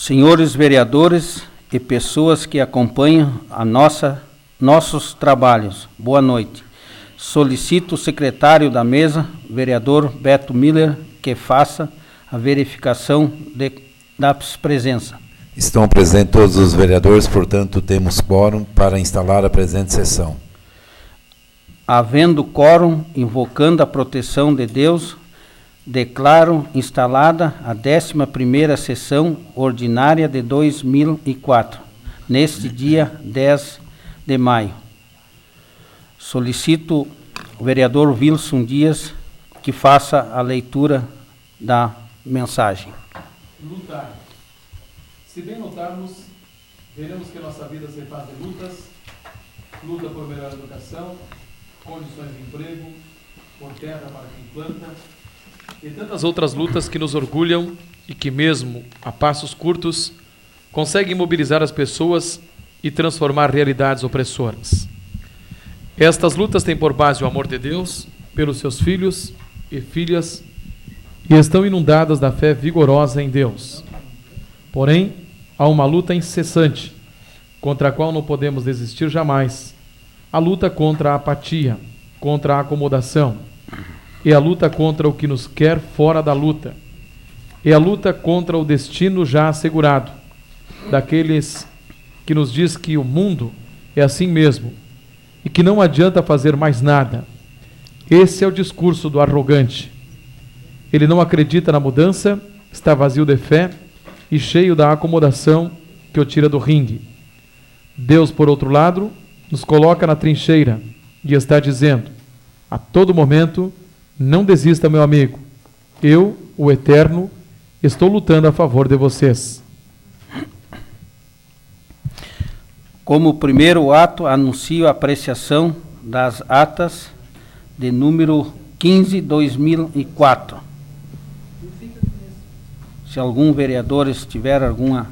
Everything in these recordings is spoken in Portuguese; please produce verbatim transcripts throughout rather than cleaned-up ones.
Senhores vereadores e pessoas que acompanham a nossa, nossos trabalhos, boa noite. Solicito o secretário da mesa, vereador Beto Miller, que faça a verificação de, da presença. Estão presentes todos os vereadores, portanto, temos quórum para instalar a presente sessão. Havendo quórum, invocando a proteção de Deus, declaro instalada a décima primeira sessão ordinária de dois mil e quatro, neste dia dez de maio. Solicito o vereador Wilson Dias que faça a leitura da mensagem. Lutar. Se bem notarmos, veremos que nossa vida se faz de lutas, luta por melhor educação, condições de emprego, por terra para quem planta, e tantas outras lutas que nos orgulham e que, mesmo a passos curtos, conseguem mobilizar as pessoas e transformar realidades opressoras. Estas lutas têm por base o amor de Deus pelos seus filhos e filhas e estão inundadas da fé vigorosa em Deus. Porém, há uma luta incessante, contra a qual não podemos desistir jamais. A luta contra a apatia, contra a acomodação, e a luta contra o que nos quer fora da luta, e a luta contra o destino já assegurado, daqueles que nos diz que o mundo é assim mesmo, e que não adianta fazer mais nada. Esse é o discurso do arrogante. Ele não acredita na mudança, está vazio de fé e cheio da acomodação que o tira do ringue. Deus, por outro lado, nos coloca na trincheira e está dizendo, a todo momento, não desista, meu amigo. Eu, o Eterno, estou lutando a favor de vocês. Como primeiro ato, anuncio a apreciação das atas de número quinze, dois mil e quatro. Se algum vereador tiver alguma...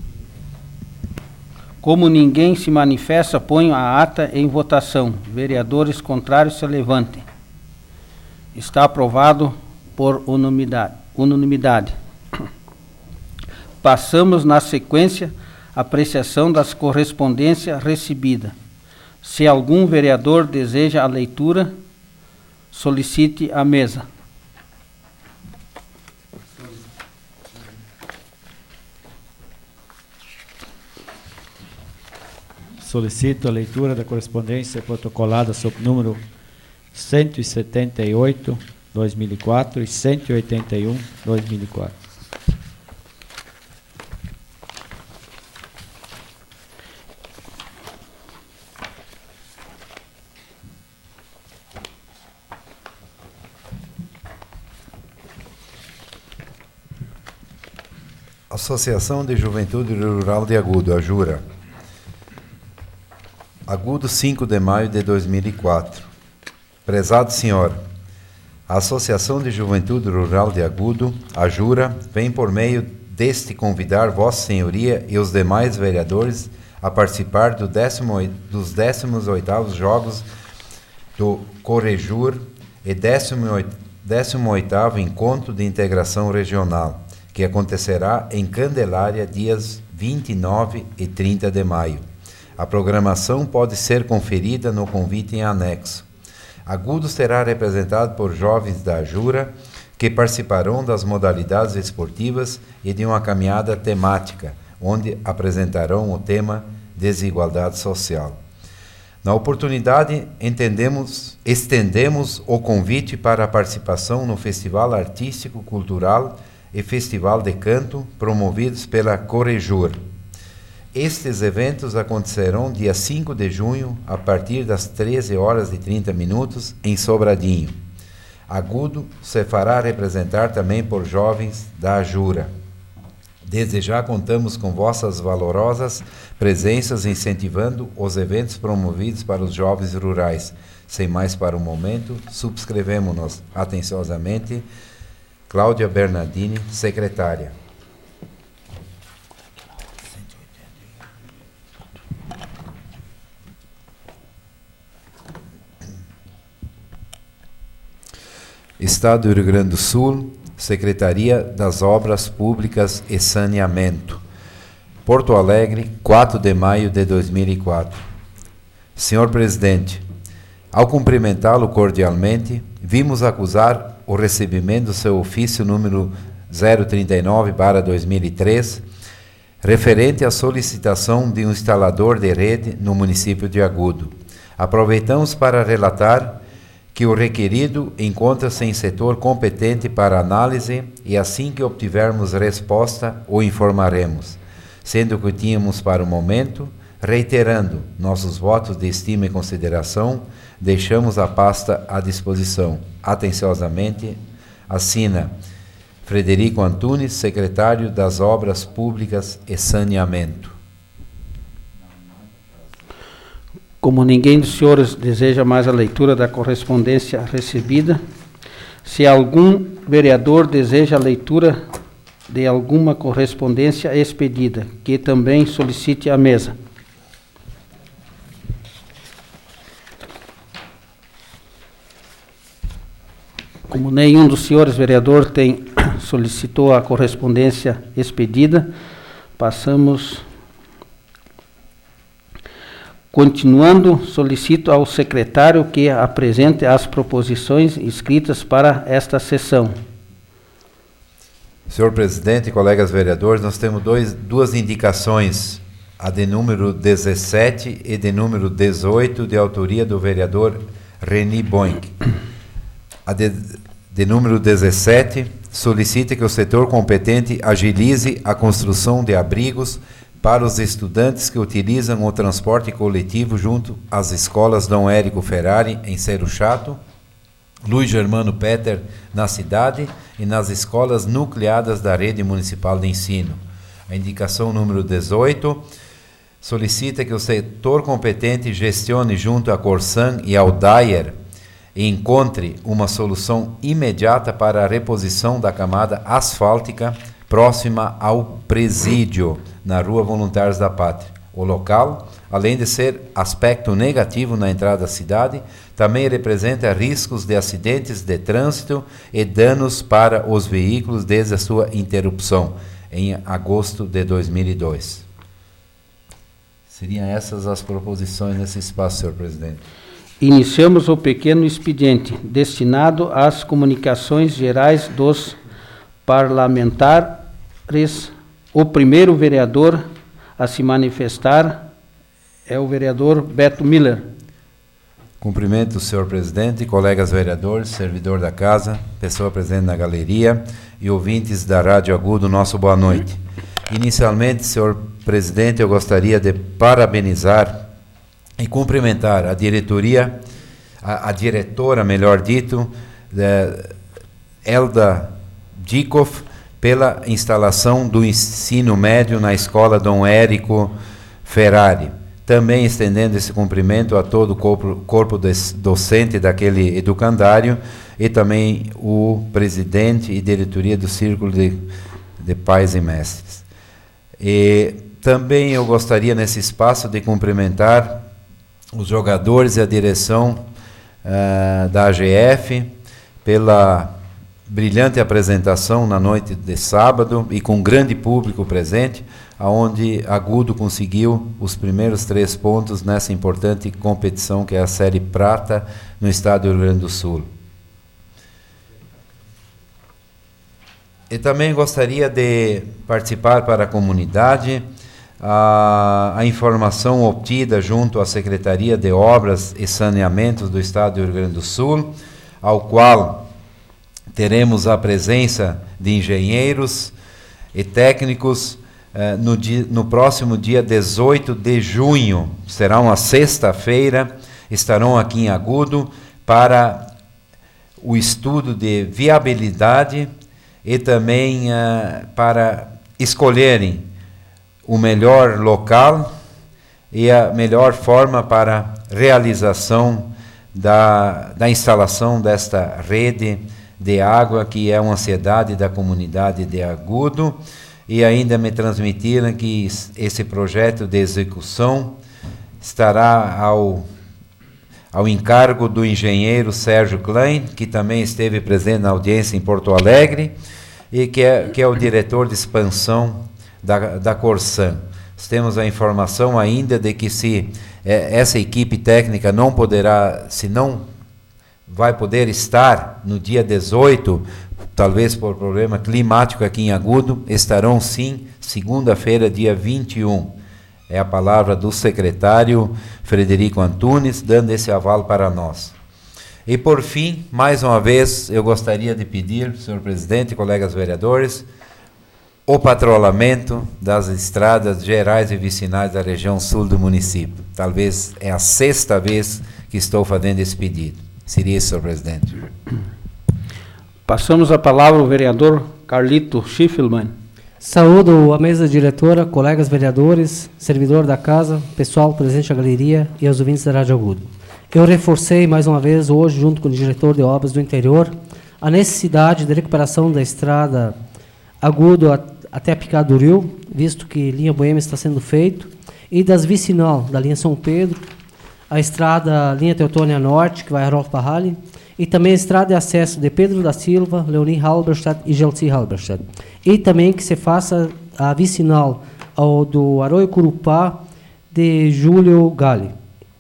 Como ninguém se manifesta, ponho a ata em votação. Vereadores contrários se levantem. Está aprovado por unanimidade. unanimidade. Passamos na sequência a apreciação das correspondências recebidas. Se algum vereador deseja a leitura, solicite a mesa. Solicito a leitura da correspondência protocolada sob número cento e setenta e oito, dois mil e quatro e cento e oitenta e um, dois mil e quatro. Associação de Juventude Rural de Agudo, a Jura. Agudo, cinco de maio de dois mil e quatro. Prezado senhor, a Associação de Juventude Rural de Agudo, a Jura, vem por meio deste convidar Vossa Senhoria e os demais vereadores a participar do décimo, dos décimos oitavos Jogos do Corejur e décimo oitavo Encontro de Integração Regional, que acontecerá em Candelária dias vinte e nove e trinta de maio. A programação pode ser conferida no convite em anexo. Agudo será representado por jovens da Jura, que participarão das modalidades esportivas e de uma caminhada temática, onde apresentarão o tema Desigualdade Social. Na oportunidade, entendemos, estendemos o convite para a participação no Festival Artístico, Cultural e Festival de Canto, promovidos pela Corejur. Estes eventos acontecerão dia cinco de junho, a partir das treze horas e trinta minutos, em Sobradinho. Agudo se fará representar também por jovens da Jura. Desde já contamos com vossas valorosas presenças incentivando os eventos promovidos para os jovens rurais. Sem mais para o momento, subscrevemos-nos atenciosamente. Cláudia Bernardini, secretária. Estado do Rio Grande do Sul, Secretaria das Obras Públicas e Saneamento. Porto Alegre, quatro de maio de dois mil e quatro. Senhor Presidente, ao cumprimentá-lo cordialmente, vimos acusar o recebimento do seu ofício número zero trinta e nove barra dois mil e três, referente à solicitação de um instalador de rede no município de Agudo. Aproveitamos para relatar que o requerido encontra-se em setor competente para análise e assim que obtivermos resposta, o informaremos, sendo que tínhamos para o momento, reiterando nossos votos de estima e consideração, deixamos a pasta à disposição. Atenciosamente, assina Frederico Antunes, secretário das Obras Públicas e Saneamento. Como ninguém dos senhores deseja mais a leitura da correspondência recebida, se algum vereador deseja a leitura de alguma correspondência expedida, que também solicite à mesa. Como nenhum dos senhores vereadores tem solicitou a correspondência expedida, passamos. Continuando, solicito ao secretário que apresente as proposições escritas para esta sessão. Senhor Presidente e colegas vereadores, nós temos dois, duas indicações, a de número dezessete e de número dezoito, de autoria do vereador Reni Boink. A de, de número dezessete solicita que o setor competente agilize a construção de abrigos para os estudantes que utilizam o transporte coletivo junto às escolas Dom Érico Ferrari, em Cerro Chato, Luiz Germano Peter, na cidade, e nas escolas nucleadas da rede municipal de ensino. A indicação número dezoito solicita que o setor competente gestione junto à Corsan e ao Dyer e encontre uma solução imediata para a reposição da camada asfáltica próxima ao presídio, na Rua Voluntários da Pátria. O local, além de ser aspecto negativo na entrada da cidade, também representa riscos de acidentes de trânsito e danos para os veículos desde a sua interrupção, em agosto de dois mil e dois. Seriam essas as proposições nesse espaço, senhor presidente. Iniciamos o pequeno expediente, destinado às comunicações gerais dos parlamentares. O primeiro vereador a se manifestar é o vereador Beto Miller. Cumprimento o senhor presidente, colegas vereadores, servidor da casa, pessoa presente na galeria e ouvintes da Rádio Agudo, nosso boa noite. Inicialmente, senhor presidente, eu gostaria de parabenizar e cumprimentar a diretoria, a, a diretora, melhor dito, de Elda Dikoff, pela instalação do ensino médio na escola Dom Érico Ferrari. Também estendendo esse cumprimento a todo o corpo, corpo docente daquele educandário e também o presidente e diretoria do Círculo de, de Pais e Mestres. E também eu gostaria nesse espaço de cumprimentar os jogadores e a direção uh, da A G F pela brilhante apresentação na noite de sábado e com grande público presente, aonde Agudo conseguiu os primeiros três pontos nessa importante competição que é a Série Prata no estado do Rio Grande do Sul. E também gostaria de participar para a comunidade a, a informação obtida junto à Secretaria de Obras e Saneamentos do estado do Rio Grande do Sul, ao qual teremos a presença de engenheiros e técnicos eh, no, dia, no próximo dia dezoito de junho. Será uma sexta-feira, estarão aqui em Agudo para o estudo de viabilidade e também eh, para escolherem o melhor local e a melhor forma para realização da, da instalação desta rede de água, que é uma ansiedade da comunidade de Agudo, e ainda me transmitiram que esse projeto de execução estará ao, ao encargo do engenheiro Sérgio Klein, que também esteve presente na audiência em Porto Alegre, e que é, que é o diretor de expansão da, da Corsan. temos a informação ainda de que se eh, essa equipe técnica não poderá, se não vai poder estar no dia dezoito, talvez por problema climático aqui em Agudo, estarão sim segunda-feira, dia vinte e um. É a palavra do secretário Frederico Antunes, dando esse aval para nós. E por fim, mais uma vez, eu gostaria de pedir, senhor presidente, colegas vereadores, o patrulhamento das estradas gerais e vicinais da região sul do município. Talvez é a sexta vez que estou fazendo esse pedido. Seria isso, senhor presidente. Passamos a palavra ao vereador Carlito Schiffelmann. Saúdo a mesa diretora, colegas vereadores, servidor da casa, pessoal presente na galeria e aos ouvintes da Rádio Agudo. Eu reforcei mais uma vez hoje, junto com o diretor de obras do interior, a necessidade de recuperação da estrada Agudo a, até a Picada do Rio, visto que linha Boêmia está sendo feito, e das vicinal da linha São Pedro, a estrada linha Teutônia Norte, que vai a Rolf Barrali, e também a estrada de acesso de Pedro da Silva, Leonim Halberstadt e Gelsi Halberstadt. E também que se faça a vicinal ao do Arroio Curupá de Júlio Gali.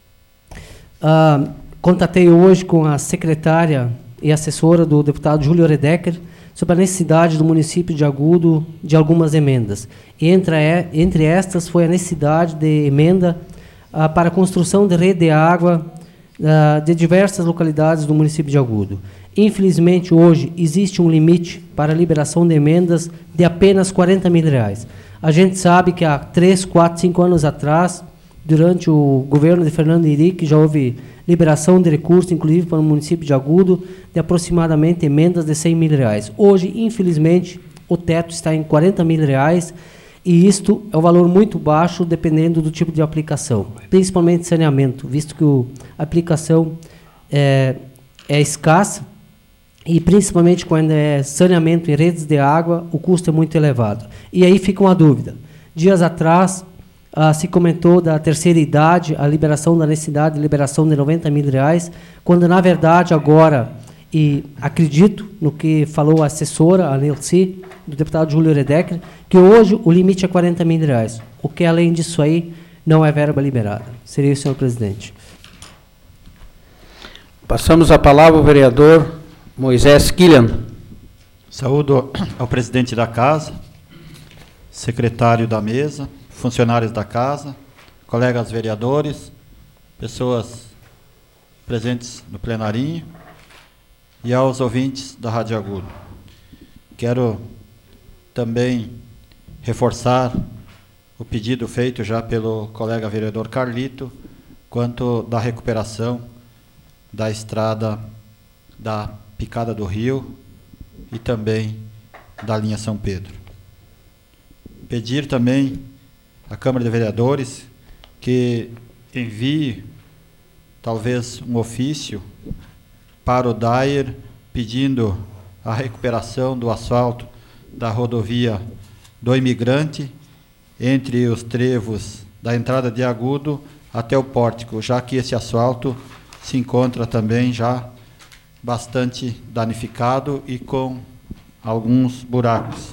Ah, contatei hoje com a secretária e assessora do deputado Júlio Redecker sobre a necessidade do município de Agudo de algumas emendas. E entre, entre estas foi a necessidade de emenda ah, para a construção de rede de água ah, de diversas localidades do município de Agudo. Infelizmente, hoje, existe um limite para a liberação de emendas de apenas quarenta mil reais. A gente sabe que há três, quatro, cinco anos atrás, durante o governo de Fernando Henrique, já houve liberação de recursos, inclusive para o município de Agudo, de aproximadamente emendas de cem mil reais. Hoje, infelizmente, o teto está em quarenta mil reais, e isto é um valor muito baixo, dependendo do tipo de aplicação, principalmente saneamento, visto que o, a aplicação é, é escassa, e principalmente quando é saneamento em redes de água, o custo é muito elevado. E aí fica uma dúvida. Dias atrás, ah, se comentou da terceira idade, a liberação da necessidade de liberação de noventa mil reais, quando, na verdade, agora, e acredito no que falou a assessora, a Nelci, do deputado Júlio Redecker, que hoje o limite é quarenta mil reais. O que, além disso aí, não é verba liberada. Seria isso, senhor presidente. Passamos a palavra ao vereador Moisés Killian. Saúdo ao presidente da casa, secretário da mesa, funcionários da casa, colegas vereadores, pessoas presentes no plenarinho e aos ouvintes da Rádio Agudo. Quero também reforçar o pedido feito já pelo colega vereador Carlito quanto da recuperação da estrada da Picada do Rio e também da linha São Pedro. Pedir também à Câmara de Vereadores que envie talvez um ofício para o D A I R pedindo a recuperação do asfalto da rodovia do Imigrante entre os trevos da entrada de Agudo até o pórtico, já que esse asfalto se encontra também já bastante danificado e com alguns buracos.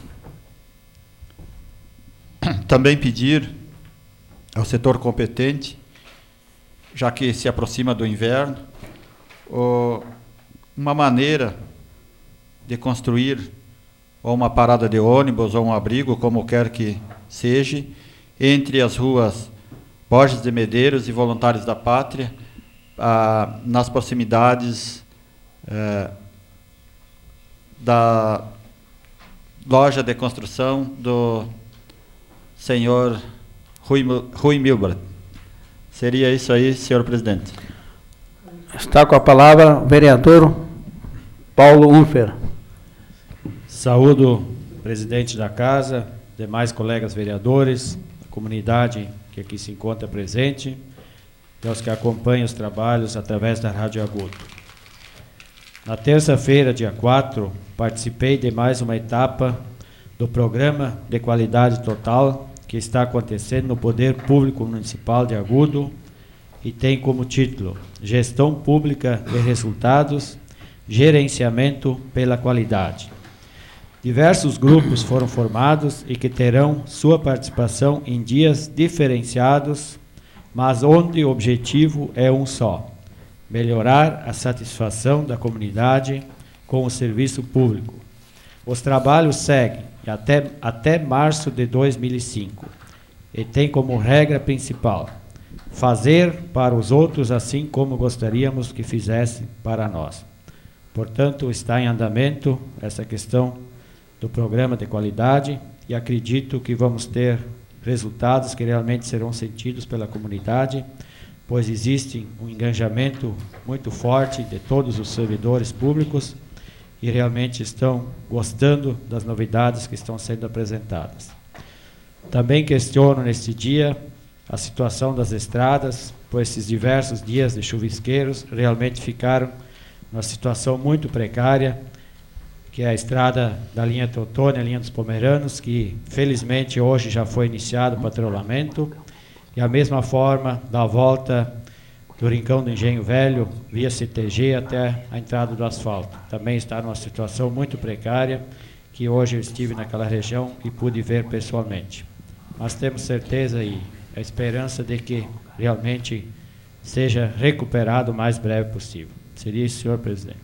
Também pedir ao setor competente, já que se aproxima do inverno, oh, uma maneira de construir ou uma parada de ônibus ou um abrigo, como quer que seja, entre as ruas Borges de Medeiros e Voluntários da Pátria, ah, nas proximidades É, da loja de construção do senhor Rui, Rui Milbert. Seria isso aí, senhor presidente. Está com a palavra o vereador Paulo Unfer. Saúdo o presidente da casa, demais colegas vereadores, a comunidade que aqui se encontra presente, e aos que acompanham os trabalhos através da Rádio Agudo. Na terça-feira, dia quatro, participei de mais uma etapa do Programa de Qualidade Total que está acontecendo no Poder Público Municipal de Agudo e tem como título Gestão Pública de Resultados, Gerenciamento pela Qualidade. Diversos grupos foram formados e que terão sua participação em dias diferenciados, mas onde o objetivo é um só: melhorar a satisfação da comunidade com o serviço público. Os trabalhos seguem até, até março de dois mil e cinco e tem como regra principal fazer para os outros assim como gostaríamos que fizessem para nós. Portanto, está em andamento essa questão do programa de qualidade e acredito que vamos ter resultados que realmente serão sentidos pela comunidade, pois existe um engajamento muito forte de todos os servidores públicos e realmente estão gostando das novidades que estão sendo apresentadas. Também questiono neste dia a situação das estradas, pois esses diversos dias de chuvisqueiros realmente ficaram numa situação muito precária, que é a estrada da linha Teutônia, a linha dos Pomeranos, que felizmente hoje já foi iniciado o patrulhamento, e a mesma forma da volta do Rincão do Engenho Velho, via C T G até a entrada do asfalto. Também está numa situação muito precária, que hoje eu estive naquela região e pude ver pessoalmente. Mas temos certeza e a esperança de que realmente seja recuperado o mais breve possível. Seria isso, senhor presidente.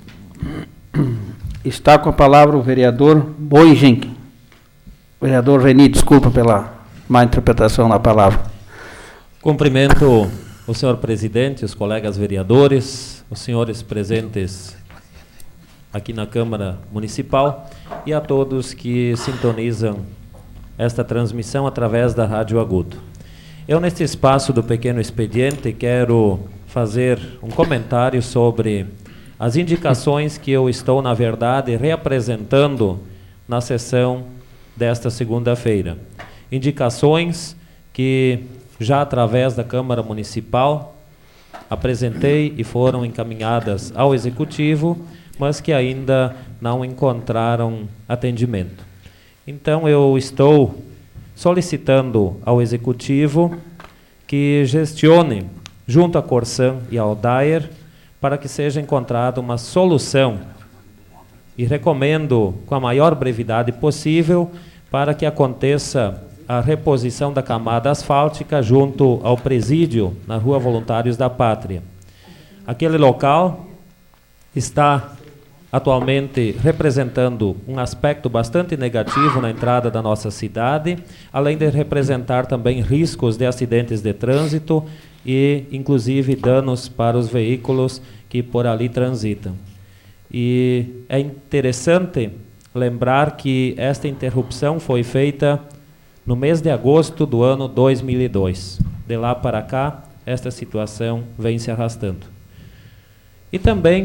Está com a palavra o vereador Boigenque. Vereador Reni, desculpa pela má interpretação da palavra. Cumprimento o senhor presidente, os colegas vereadores, os senhores presentes aqui na Câmara Municipal e a todos que sintonizam esta transmissão através da Rádio Agudo. Eu, neste espaço do pequeno expediente, quero fazer um comentário sobre as indicações que eu estou, na verdade, reapresentando na sessão desta segunda-feira. Indicações que, já através da Câmara Municipal, apresentei e foram encaminhadas ao Executivo, mas que ainda não encontraram atendimento. Então, eu estou solicitando ao Executivo que gestione, junto à Corsan e ao Daer, para que seja encontrada uma solução, e recomendo com a maior brevidade possível para que aconteça a reposição da camada asfáltica junto ao presídio na Rua Voluntários da Pátria. Aquele local está atualmente representando um aspecto bastante negativo na entrada da nossa cidade, além de representar também riscos de acidentes de trânsito e, inclusive, danos para os veículos que por ali transitam. E é interessante lembrar que esta interrupção foi feita no mês de agosto do ano dois mil e dois. De lá para cá, esta situação vem se arrastando. E também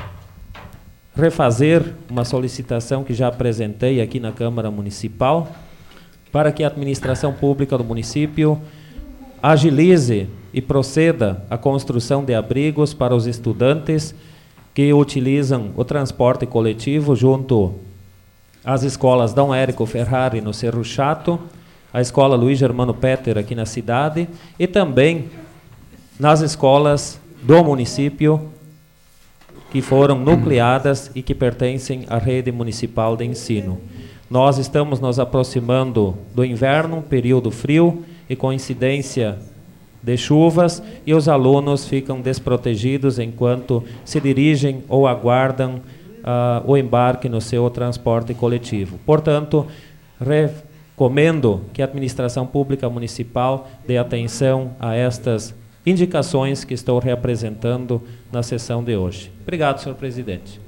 refazer uma solicitação que já apresentei aqui na Câmara Municipal, para que a administração pública do município agilize e proceda à construção de abrigos para os estudantes que utilizam o transporte coletivo junto às escolas Dom Érico Ferrari no Cerro Chato, a escola Luiz Germano Petter aqui na cidade e também nas escolas do município que foram nucleadas e que pertencem à rede municipal de ensino. Nós estamos nos aproximando do inverno, período frio e coincidência de chuvas, e os alunos ficam desprotegidos enquanto se dirigem ou aguardam uh, o embarque no seu transporte coletivo. Portanto, recomendo que a administração pública municipal dê atenção a estas indicações que estou reapresentando na sessão de hoje. Obrigado, senhor presidente.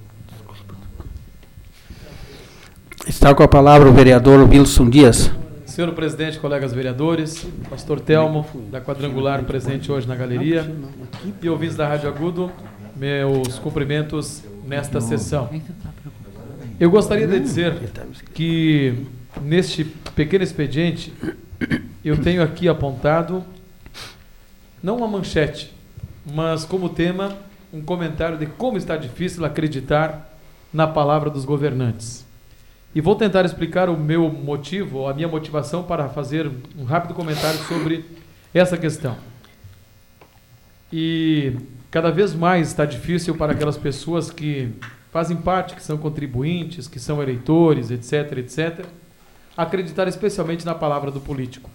Está com a palavra o vereador Wilson Dias. Senhor presidente, colegas vereadores, pastor Telmo, da Quadrangular, presente hoje na galeria, e ouvintes da Rádio Agudo, meus cumprimentos nesta sessão. Eu gostaria de dizer que, neste pequeno expediente, eu tenho aqui apontado, não uma manchete, mas como tema, um comentário de como está difícil acreditar na palavra dos governantes. E vou tentar explicar o meu motivo, a minha motivação para fazer um rápido comentário sobre essa questão. E cada vez mais está difícil para aquelas pessoas que fazem parte, que são contribuintes, que são eleitores, etc, etcétera, acreditar especialmente na palavra do político.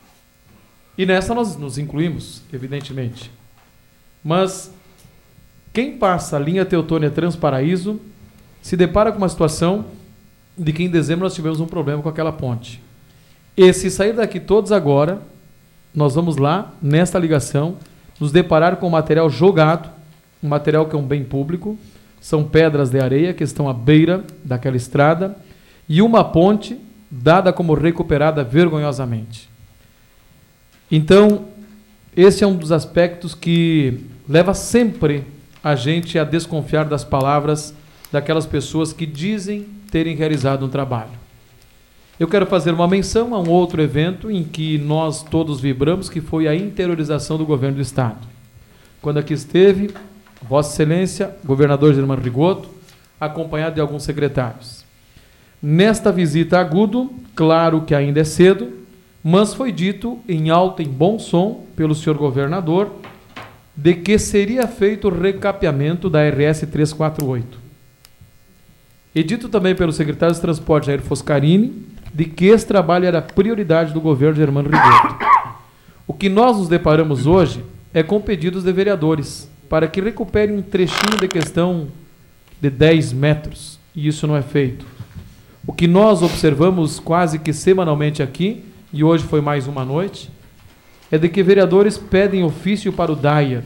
E nessa nós nos incluímos, evidentemente. Mas quem passa a linha Teutônia Transparaíso se depara com uma situação de que em dezembro nós tivemos um problema com aquela ponte. E se sair daqui todos agora, nós vamos lá, nesta ligação, nos deparar com o material jogado, um material que é um bem público, são pedras de areia que estão à beira daquela estrada e uma ponte dada como recuperada vergonhosamente. Então, esse é um dos aspectos que leva sempre a gente a desconfiar das palavras daquelas pessoas que dizem terem realizado um trabalho. Eu quero fazer uma menção a um outro evento em que nós todos vibramos, que foi a interiorização do governo do Estado. Quando aqui esteve Vossa Excelência, governador Germano Rigoto, acompanhado de alguns secretários. Nesta visita a Agudo, claro que ainda é cedo, mas foi dito em alto e em bom som pelo senhor governador de que seria feito o recapeamento da R S trezentos e quarenta e oito. E dito também pelo secretário de Transporte, Jair Foscarini, de que esse trabalho era prioridade do governo Germano Rigoto. O que nós nos deparamos hoje é com pedidos de vereadores para que recuperem um trechinho de questão de dez metros, e isso não é feito. O que nós observamos quase que semanalmente aqui, e hoje foi mais uma noite, é de que vereadores pedem ofício para o Dyer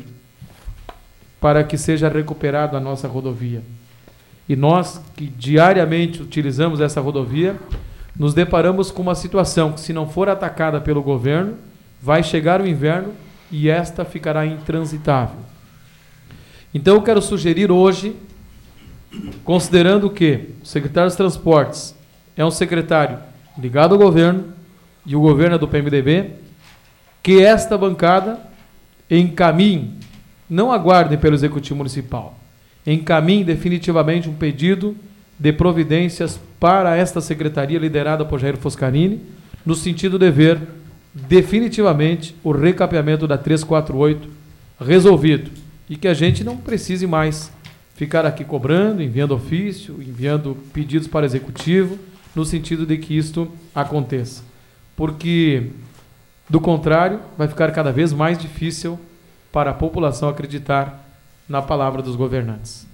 para que seja recuperado a nossa rodovia. E nós, que diariamente utilizamos essa rodovia, nos deparamos com uma situação que, se não for atacada pelo governo, vai chegar o inverno e esta ficará intransitável. Então eu quero sugerir hoje, considerando que o secretário dos Transportes é um secretário ligado ao governo e o governo é do P M D B, que esta bancada encaminhe, não aguardem pelo Executivo Municipal, encaminhe definitivamente um pedido de providências para esta secretaria liderada por Jair Foscarini, no sentido de ver definitivamente o recapeamento da trezentos e quarenta e oito resolvido e que a gente não precise mais ficar aqui cobrando, enviando ofício, enviando pedidos para o Executivo, no sentido de que isto aconteça. Porque, do contrário, vai ficar cada vez mais difícil para a população acreditar na palavra dos governantes.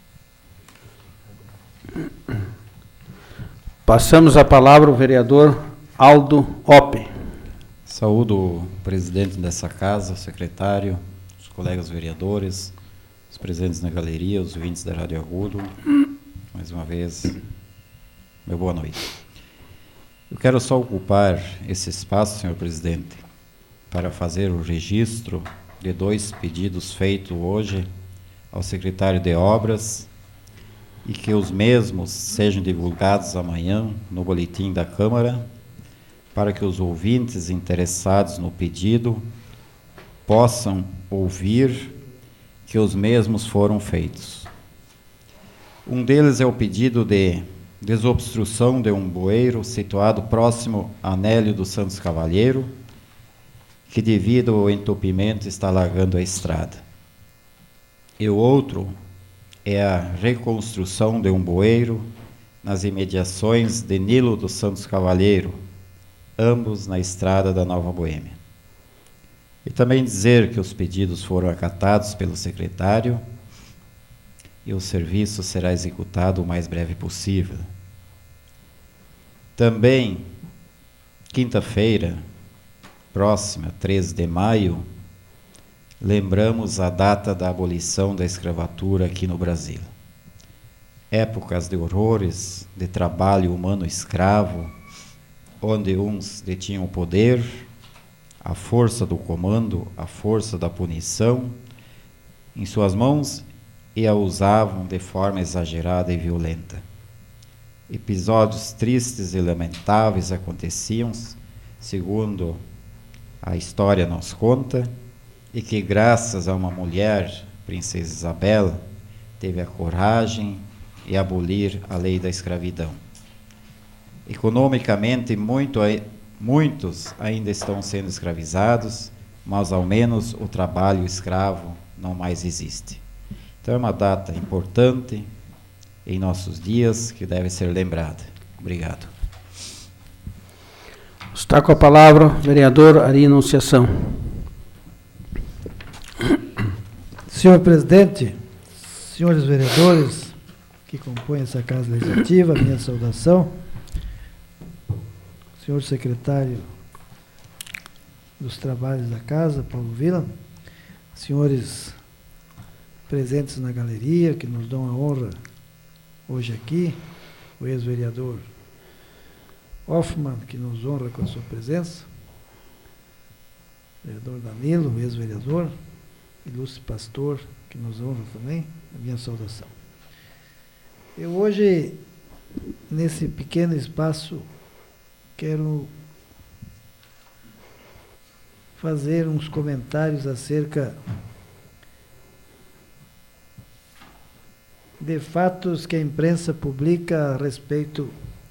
Passamos a palavra ao vereador Aldo Oppe. Saúdo o presidente dessa casa, o secretário, os colegas vereadores, os presentes na galeria, os ouvintes da Rádio Agudo. Mais uma vez, meu boa noite. Eu quero só ocupar esse espaço, senhor presidente, para fazer o registro de dois pedidos feitos hoje ao secretário de Obras e que os mesmos sejam divulgados amanhã no boletim da Câmara, para que os ouvintes interessados no pedido possam ouvir que os mesmos foram feitos. Um deles é o pedido de desobstrução de um bueiro situado próximo a Nélio dos Santos Cavalheiro, que devido ao entupimento está alagando a estrada. E o outro é a reconstrução de um bueiro nas imediações de Nilo dos Santos Cavalheiro, ambos na estrada da Nova Boêmia. E também dizer que os pedidos foram acatados pelo secretário e o serviço será executado o mais breve possível. Também, quinta-feira, próxima, treze de maio, lembramos a data da abolição da escravatura aqui no Brasil. Épocas de horrores, de trabalho humano escravo, onde uns detinham o poder, a força do comando, a força da punição em suas mãos e a usavam de forma exagerada e violenta. Episódios tristes e lamentáveis aconteciam, segundo a história nos conta, e que graças a uma mulher, Princesa Isabel, teve a coragem de abolir a lei da escravidão. Economicamente, muito, muitos ainda estão sendo escravizados, mas ao menos o trabalho escravo não mais existe. Então é uma data importante em nossos dias, que deve ser lembrada. Obrigado. Está com a palavra o vereador Ari Anunciação. Senhor presidente, senhores vereadores que compõem essa Casa Legislativa, minha saudação. Senhor secretário dos Trabalhos da Casa, Paulo Vila, senhores presentes na galeria, que nos dão a honra hoje aqui, o ex-vereador Hoffmann, que nos honra com a sua presença, o vereador Danilo, ex-vereador, ilustre pastor, que nos honra também, a minha saudação. Eu hoje, nesse pequeno espaço, quero fazer uns comentários acerca de fatos que a imprensa publica a respeito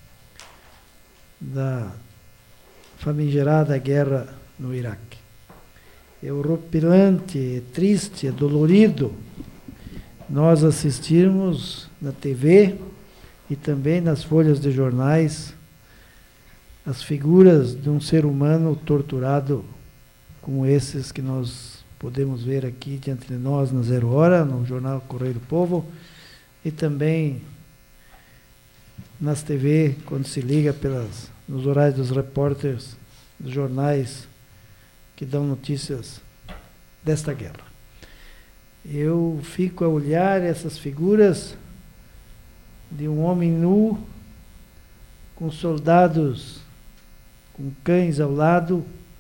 da famigerada guerra no Iraque. É horripilante, é triste, é dolorido nós assistirmos na T V e também nas folhas de jornais as figuras de um ser humano torturado como esses que nós podemos ver aqui diante de nós na Zero Hora, no jornal Correio do Povo, e também nas T V, quando se liga pelas, nos horários dos repórteres dos jornais que dão notícias desta guerra. Eu fico a olhar essas figuras de um homem nu, com soldados, com cães ao lado,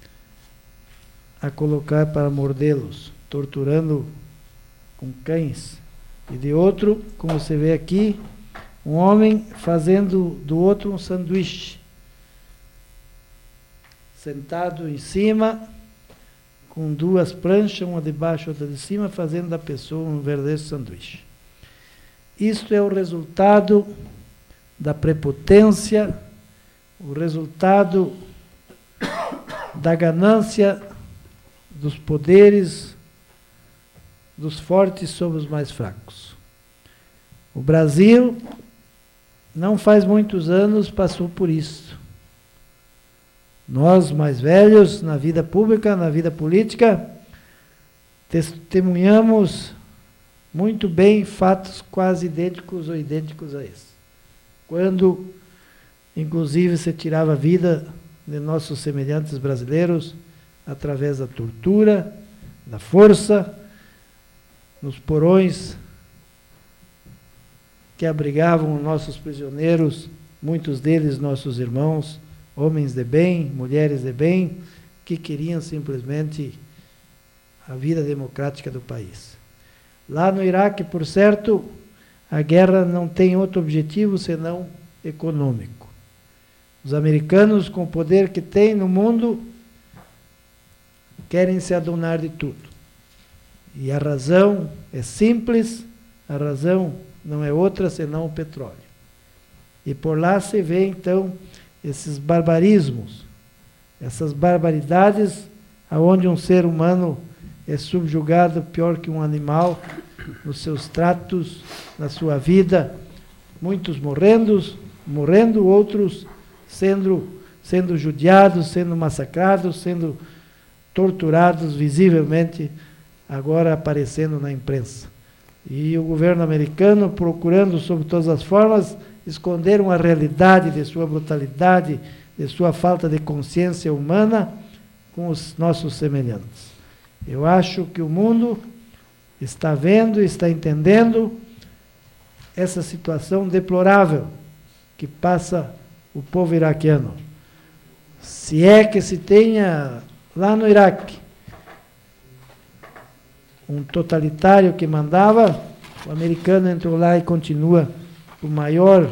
a colocar para mordê-los, torturando com cães. E de outro, como você vê aqui, um homem fazendo do outro um sanduíche, sentado em cima, com duas pranchas, uma de baixo e outra de cima, fazendo da pessoa um verdadeiro sanduíche. Isto é o resultado da prepotência, o resultado da ganância dos poderes dos fortes sobre os mais fracos. O Brasil, não faz muitos anos, passou por isso. Nós, mais velhos, na vida pública, na vida política, testemunhamos muito bem fatos quase idênticos ou idênticos a esse. Quando, inclusive, se tirava a vida de nossos semelhantes brasileiros através da tortura, da força, nos porões que abrigavam nossos prisioneiros, muitos deles nossos irmãos, homens de bem, mulheres de bem, que queriam simplesmente a vida democrática do país. Lá no Iraque, por certo, a guerra não tem outro objetivo senão econômico. Os americanos, com o poder que têm no mundo, querem se adonar de tudo. E a razão é simples, a razão não é outra senão o petróleo. E por lá se vê, então, esses barbarismos, essas barbaridades, aonde um ser humano é subjugado pior que um animal, nos seus tratos, na sua vida, muitos morrendo, morrendo, outros sendo, sendo judiados, sendo massacrados, sendo torturados visivelmente, agora aparecendo na imprensa. E o governo americano procurando, sob todas as formas, esconder uma realidade de sua brutalidade, de sua falta de consciência humana com os nossos semelhantes. Eu acho que o mundo está vendo, está entendendo essa situação deplorável que passa o povo iraquiano. Se é que se tenha lá no Iraque um totalitário que mandava, o americano entrou lá e continua com maior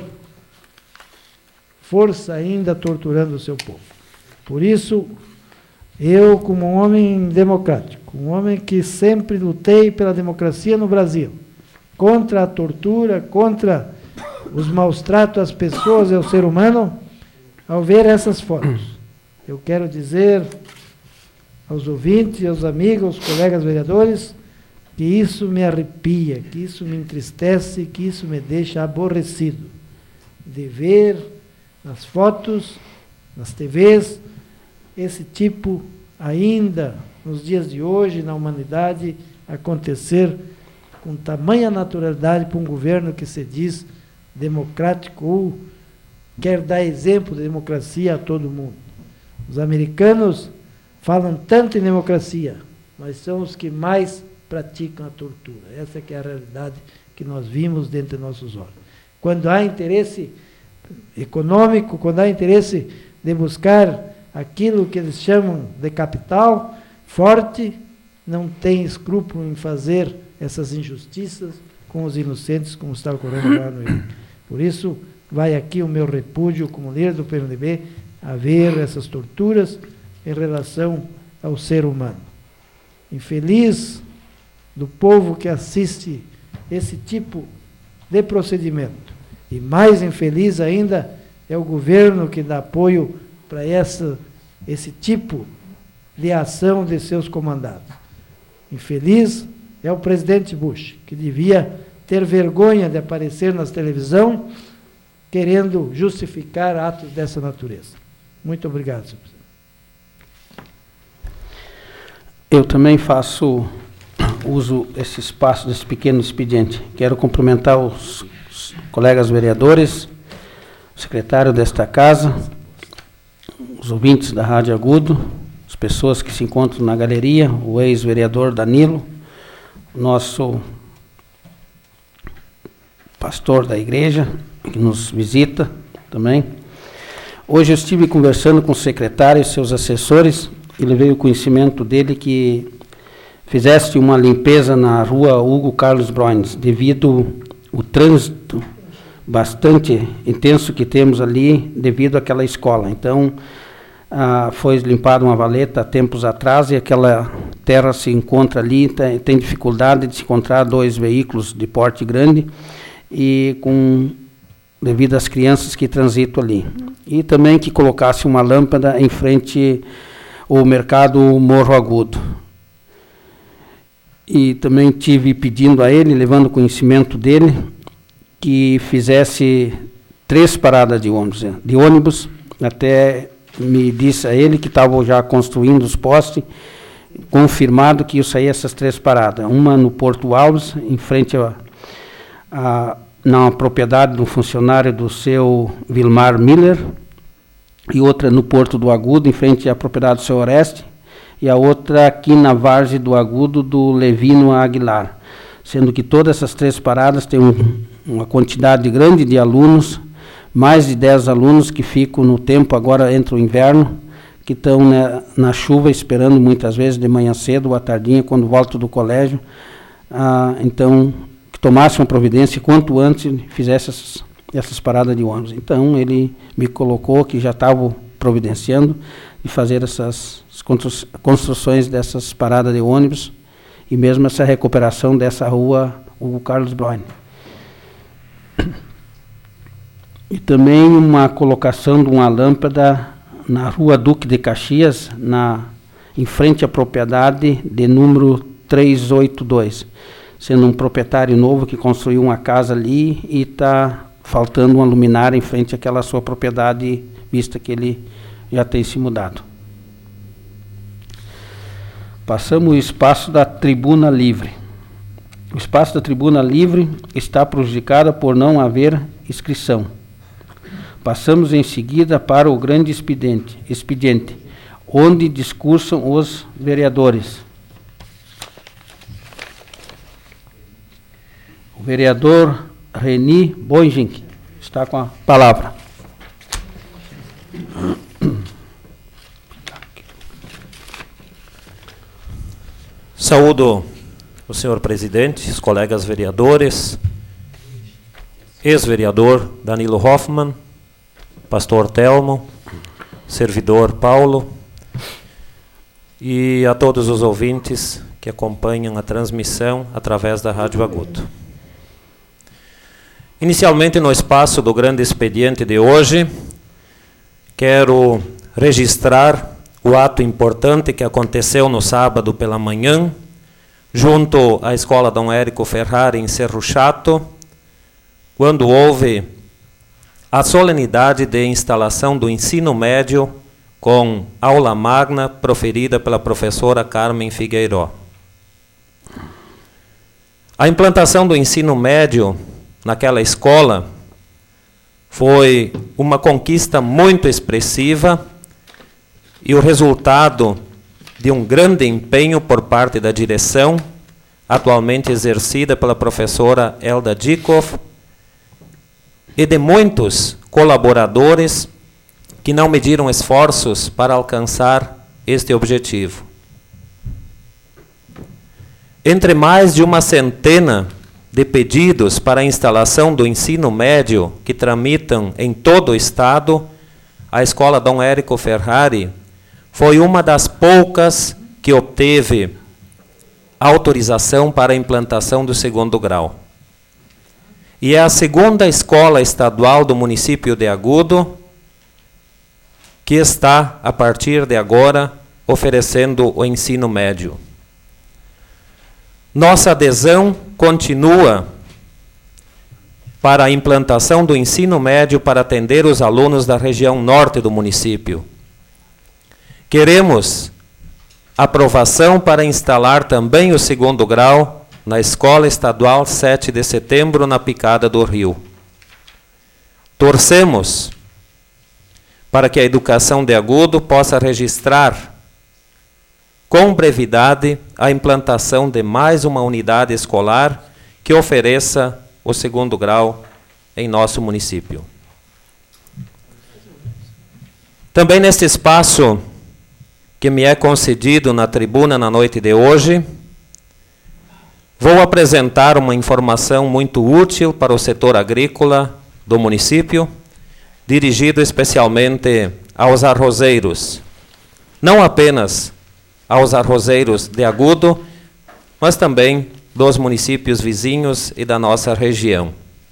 força ainda torturando o seu povo. Por isso, eu, como um homem democrático, um homem que sempre lutei pela democracia no Brasil, contra a tortura, contra os maus tratos às pessoas e ao ser humano, ao ver essas fotos, eu quero dizer aos ouvintes, aos amigos, aos colegas vereadores, que isso me arrepia, que isso me entristece, que isso me deixa aborrecido, de ver nas fotos, nas T Vs, esse tipo ainda, nos dias de hoje, na humanidade, acontecer com tamanha naturalidade para um governo que se diz democrático ou quer dar exemplo de democracia a todo mundo. Os americanos falam tanto em democracia, mas são os que mais praticam a tortura. Essa que é a realidade que nós vimos dentro de nossos olhos. Quando há interesse econômico, quando há interesse de buscar aquilo que eles chamam de capital forte, não tem escrúpulo em fazer essas injustiças com os inocentes, como está ocorrendo lá no Iraque. Por isso, vai aqui o meu repúdio como líder do P M D B a ver essas torturas em relação ao ser humano. Infeliz do povo que assiste esse tipo de procedimento. E mais infeliz ainda é o governo que dá apoio para essa, esse tipo de ação de seus comandados. Infeliz é o presidente Bush, que devia ter vergonha de aparecer na televisão querendo justificar atos dessa natureza. Muito obrigado, senhor presidente. Eu também faço uso esse espaço, desse pequeno expediente. Quero cumprimentar os, os colegas vereadores, o secretário desta casa, os ouvintes da Rádio Agudo, as pessoas que se encontram na galeria, o ex-vereador Danilo, o nosso pastor da igreja, que nos visita também. Hoje eu estive conversando com o secretário e seus assessores e levei o conhecimento dele que fizeste uma limpeza na rua Hugo Carlos Broines, devido ao trânsito bastante intenso que temos ali, devido àquela escola. Então, ah, foi limpada uma valeta há tempos atrás e aquela terra se encontra ali, tem, tem dificuldade de se encontrar dois veículos de porte grande e com devido às crianças que transitam ali. E também que colocasse uma lâmpada em frente ao mercado Morro Agudo. E também tive pedindo a ele, levando conhecimento dele, que fizesse três paradas de ônibus, de ônibus, até me disse a ele que estavam já construindo os postes, confirmado que ia sair essas três paradas, uma no Porto Alves, em frente a, a na propriedade do funcionário do seu Vilmar Miller, e outra no Porto do Agudo, em frente à propriedade do seu Oreste, e a outra aqui na Várzea do Agudo, do Levino Aguilar, sendo que todas essas três paradas têm um, uma quantidade grande de alunos, mais de dez alunos que ficam no tempo, agora entra o inverno, que estão né, na chuva, esperando muitas vezes de manhã cedo ou à tardinha, quando voltam do colégio. Ah, então, que tomasse uma providência quanto antes fizesse essas, essas paradas de ônibus. Então, ele me colocou que já estava providenciando de fazer essas construções dessas paradas de ônibus e mesmo essa recuperação dessa rua Hugo Carlos Broines. E também uma colocação de uma lâmpada na rua Duque de Caxias, na, em frente à propriedade de número trezentos e oitenta e dois, sendo um proprietário novo que construiu uma casa ali e está faltando uma luminária em frente àquela sua propriedade, vista que ele já tem se mudado. Passamos o espaço da tribuna livre. O espaço da tribuna livre está prejudicado por não haver inscrição. Passamos em seguida para o grande expediente, expediente onde discursam os vereadores. O vereador Reni Boingink está com a palavra. Saúdo o senhor presidente, os colegas vereadores, ex-vereador Danilo Hoffmann, pastor Telmo, servidor Paulo, e a todos os ouvintes que acompanham a transmissão através da Rádio Agudo. Inicialmente, no espaço do grande expediente de hoje, quero registrar o ato importante que aconteceu no sábado pela manhã, junto à Escola Dom Érico Ferrari, em Cerro Chato, quando houve a solenidade de instalação do ensino médio com aula magna proferida pela professora Carmen Figueiró. A implantação do ensino médio naquela escola foi uma conquista muito expressiva e o resultado de um grande empenho por parte da direção, atualmente exercida pela professora Elda Dikoff, e de muitos colaboradores que não mediram esforços para alcançar este objetivo. Entre mais de uma centena de pedidos para a instalação do ensino médio que tramitam em todo o Estado, a Escola Dom Érico Ferrari foi uma das poucas que obteve autorização para a implantação do segundo grau. E é a segunda escola estadual do município de Agudo que está, a partir de agora, oferecendo o ensino médio. Nossa adesão continua para a implantação do ensino médio para atender os alunos da região norte do município. Queremos aprovação para instalar também o segundo grau na Escola Estadual sete de Setembro, na Picada do Rio. Torcemos para que a educação de Agudo possa registrar com brevidade a implantação de mais uma unidade escolar que ofereça o segundo grau em nosso município. Também neste espaço que me é concedido na tribuna na noite de hoje, vou apresentar uma informação muito útil para o setor agrícola do município, dirigido especialmente aos arrozeiros, não apenas aos arrozeiros de Agudo, mas também dos municípios vizinhos e da nossa região.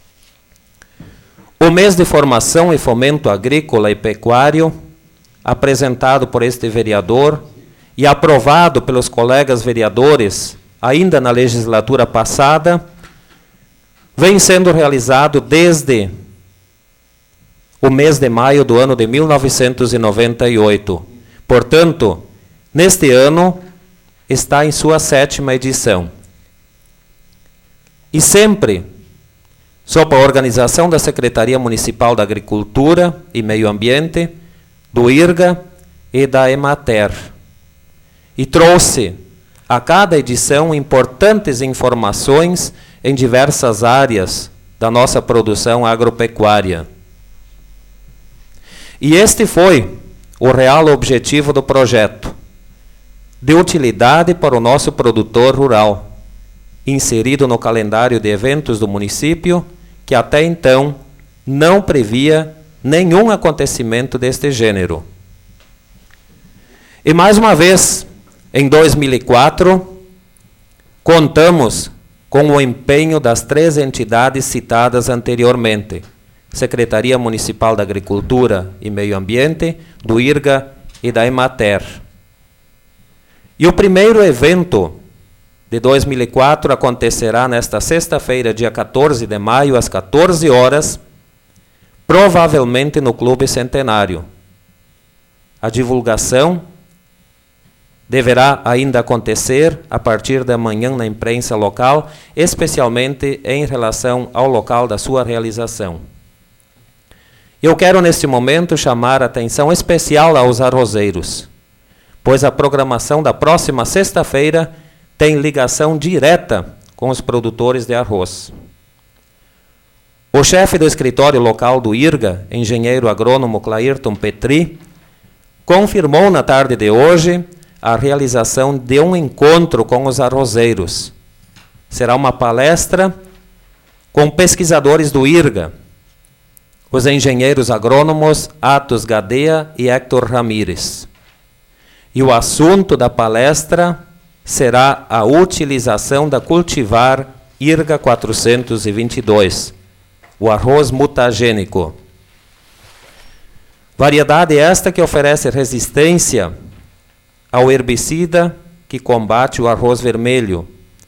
O mês de formação e fomento agrícola e pecuário, apresentado por este vereador e aprovado pelos colegas vereadores ainda na legislatura passada, vem sendo realizado desde o mês de maio do ano de mil novecentos e noventa e oito. Portanto, neste ano, está em sua sétima edição. E sempre, sob a organização da Secretaria Municipal da Agricultura e Meio Ambiente, do IRGA e da Emater. E trouxe a cada edição importantes informações em diversas áreas da nossa produção agropecuária. E este foi o real objetivo do projeto, de utilidade para o nosso produtor rural, inserido no calendário de eventos do município, que até então não previa nenhum acontecimento deste gênero. E mais uma vez, em dois mil e quatro, contamos com o empenho das três entidades citadas anteriormente: Secretaria Municipal da Agricultura e Meio Ambiente, do IRGA e da Emater. E o primeiro evento de dois mil e quatro acontecerá nesta sexta-feira, dia quatorze de maio, às quatorze horas, provavelmente no Clube Centenário. A divulgação deverá ainda acontecer a partir da manhã na imprensa local, especialmente em relação ao local da sua realização. Eu quero, neste momento, chamar a atenção especial aos arrozeiros, pois a programação da próxima sexta-feira tem ligação direta com os produtores de arroz. O chefe do escritório local do IRGA, engenheiro agrônomo Clairton Petri, confirmou na tarde de hoje a realização de um encontro com os arrozeiros. Será uma palestra com pesquisadores do IRGA, os engenheiros agrônomos Atos Gadea e Héctor Ramírez. E o assunto da palestra será a utilização da cultivar IRGA quatrocentos e vinte e dois, o arroz mutagênico. Variedade esta que oferece resistência ao herbicida que combate o arroz vermelho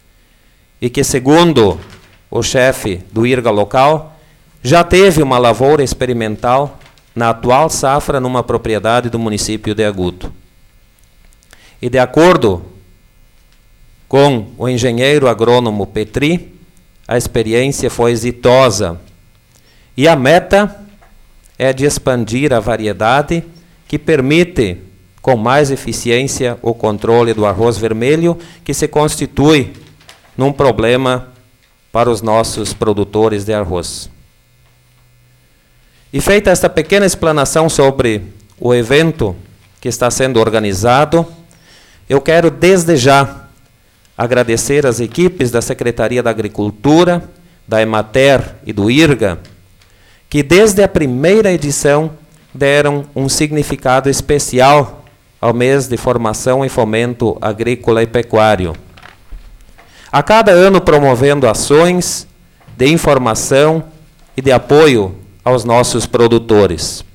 e que, segundo o chefe do IRGA local, já teve uma lavoura experimental na atual safra numa propriedade do município de Agudo. E de acordo com o engenheiro agrônomo Petri, a experiência foi exitosa. E a meta é de expandir a variedade que permite, com mais eficiência, o controle do arroz vermelho, que se constitui num problema para os nossos produtores de arroz. E feita esta pequena explanação sobre o evento que está sendo organizado, eu quero desde já agradecer às equipes da Secretaria da Agricultura, da Emater e do IRGA, que desde a primeira edição deram um significado especial ao mês de formação e fomento agrícola e pecuário. A cada ano promovendo ações de informação e de apoio aos nossos produtores.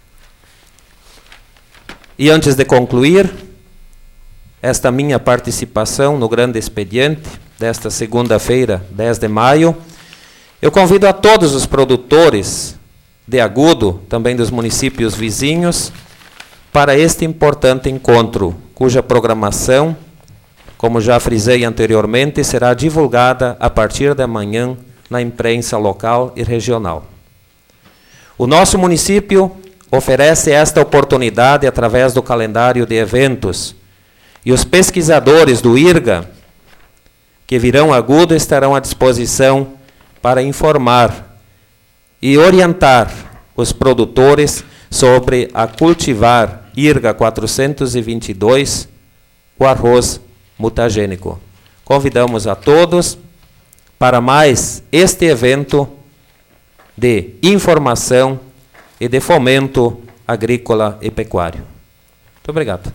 E antes de concluir esta minha participação no grande expediente desta segunda-feira, dez de maio, eu convido a todos os produtores de Agudo, também dos municípios vizinhos, para este importante encontro, cuja programação, como já frisei anteriormente, será divulgada a partir da manhã na imprensa local e regional. O nosso município oferece esta oportunidade através do calendário de eventos, e os pesquisadores do IRGA, que virão a Agudo, estarão à disposição para informar e orientar os produtores sobre a cultivar IRGA quatrocentos e vinte e dois, o arroz mutagênico. Convidamos a todos para mais este evento de informação e de fomento agrícola e pecuário. Muito obrigado.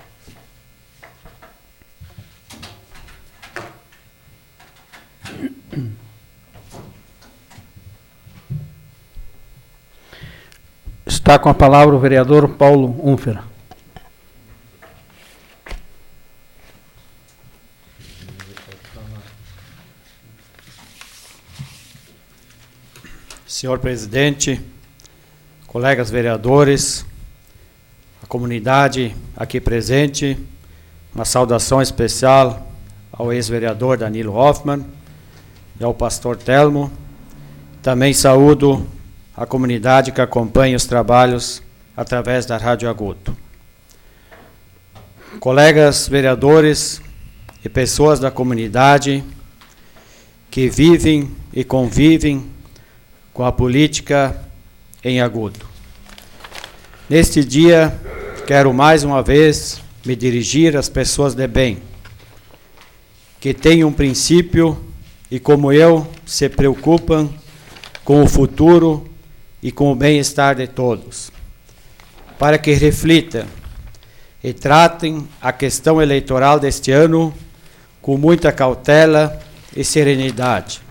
Está com a palavra o vereador Paulo Unfer. Senhor presidente, colegas vereadores, a comunidade aqui presente, uma saudação especial ao ex-vereador Danilo Hoffmann e ao pastor Telmo. Também saúdo a comunidade que acompanha os trabalhos através da Rádio Agudo. Colegas vereadores e pessoas da comunidade que vivem e convivem com a política em Agudo. Neste dia, quero mais uma vez me dirigir às pessoas de bem, que têm um princípio e, como eu, se preocupam com o futuro e com o bem-estar de todos, para que reflitam e tratem a questão eleitoral deste ano com muita cautela e serenidade,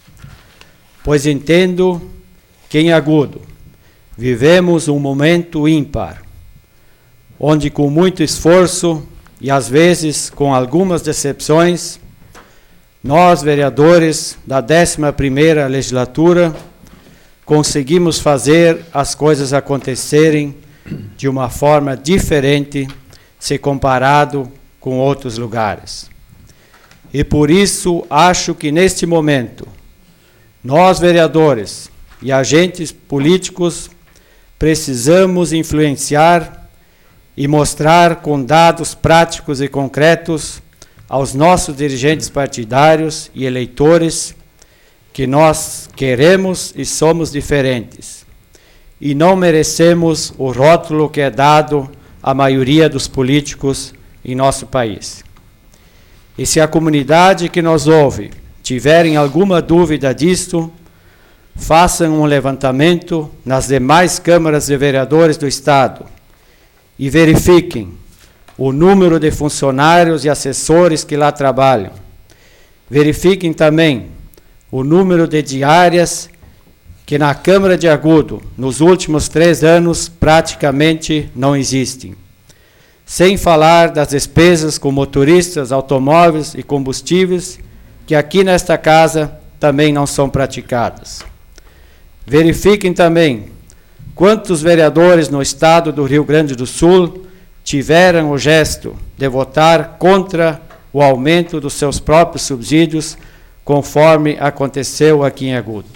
pois entendo que em Agudo vivemos um momento ímpar, onde com muito esforço e às vezes com algumas decepções, nós, vereadores da décima primeira legislatura, conseguimos fazer as coisas acontecerem de uma forma diferente se comparado com outros lugares. E por isso acho que neste momento, nós, vereadores e agentes políticos, precisamos influenciar e mostrar com dados práticos e concretos aos nossos dirigentes partidários e eleitores que nós queremos e somos diferentes, e não merecemos o rótulo que é dado à maioria dos políticos em nosso país. E se a comunidade que nos ouve tiverem alguma dúvida disto, façam um levantamento nas demais câmaras de vereadores do Estado e verifiquem o número de funcionários e assessores que lá trabalham. Verifiquem também o número de diárias que na Câmara de Agudo, nos últimos três anos, praticamente não existem. Sem falar das despesas com motoristas, automóveis e combustíveis, que aqui nesta casa também não são praticadas. Verifiquem também quantos vereadores no estado do Rio Grande do Sul tiveram o gesto de votar contra o aumento dos seus próprios subsídios, conforme aconteceu aqui em Agudo.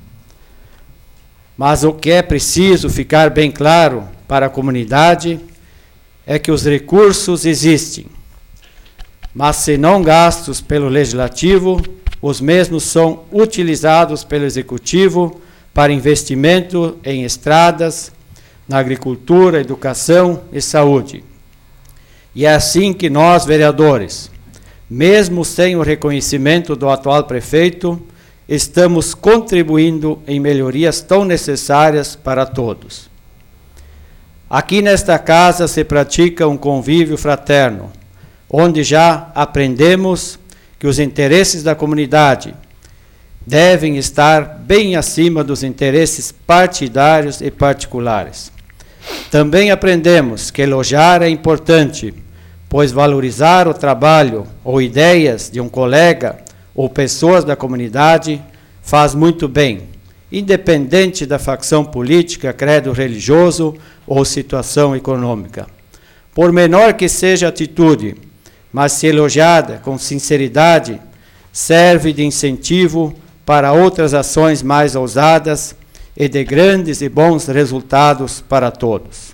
Mas o que é preciso ficar bem claro para a comunidade é que os recursos existem, mas se não gastos pelo Legislativo, os mesmos são utilizados pelo Executivo para investimento em estradas, na agricultura, educação e saúde. E é assim que nós, vereadores, mesmo sem o reconhecimento do atual prefeito, estamos contribuindo em melhorias tão necessárias para todos. Aqui nesta casa se pratica um convívio fraterno, onde já aprendemos que os interesses da comunidade devem estar bem acima dos interesses partidários e particulares. Também aprendemos que elogiar é importante, pois valorizar o trabalho ou ideias de um colega ou pessoas da comunidade faz muito bem, independente da facção política, credo religioso ou situação econômica. Por menor que seja a atitude, mas se elogiada com sinceridade, serve de incentivo para outras ações mais ousadas e de grandes e bons resultados para todos.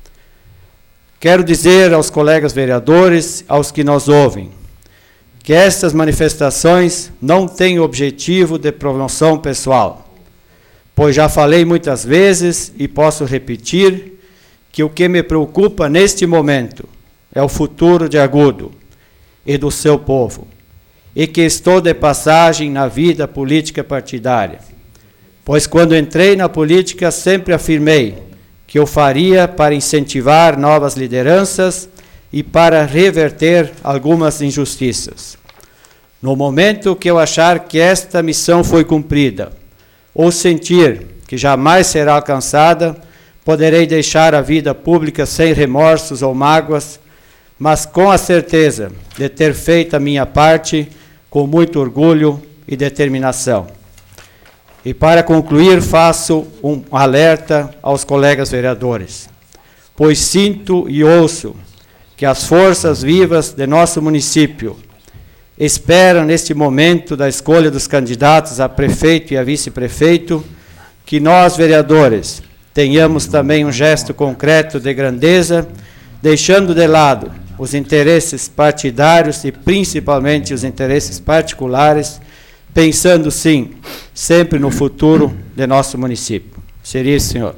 Quero dizer aos colegas vereadores, aos que nos ouvem, que estas manifestações não têm objetivo de promoção pessoal, pois já falei muitas vezes e posso repetir que o que me preocupa neste momento é o futuro de Agudo e do seu povo, e que estou de passagem na vida política partidária, pois quando entrei na política sempre afirmei que eu faria para incentivar novas lideranças e para reverter algumas injustiças. No momento que eu achar que esta missão foi cumprida, ou sentir que jamais será alcançada, poderei deixar a vida pública sem remorsos ou mágoas, mas com a certeza de ter feito a minha parte com muito orgulho e determinação. E para concluir, faço um alerta aos colegas vereadores, pois sinto e ouço que as forças vivas de nosso município esperam, neste momento da escolha dos candidatos a prefeito e a vice-prefeito, que nós, vereadores, tenhamos também um gesto concreto de grandeza, deixando de lado os interesses partidários e principalmente os interesses particulares, pensando, sim, sempre no futuro de nosso município. Seria isso, senhor.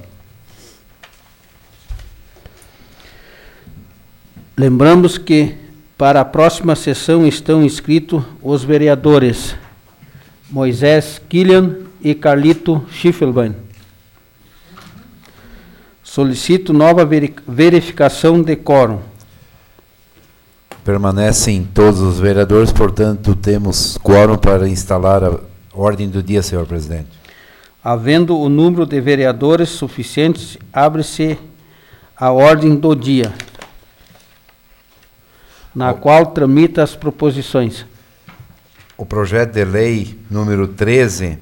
Lembramos que para a próxima sessão estão inscritos os vereadores Moisés Killian e Carlito Schiffelbein. Solicito nova veri- verificação de quórum. Permanecem todos os vereadores, portanto, temos quórum para instalar a ordem do dia, senhor presidente. Havendo o número de vereadores suficientes, abre-se a ordem do dia, na qual tramita as proposições. O projeto de lei número treze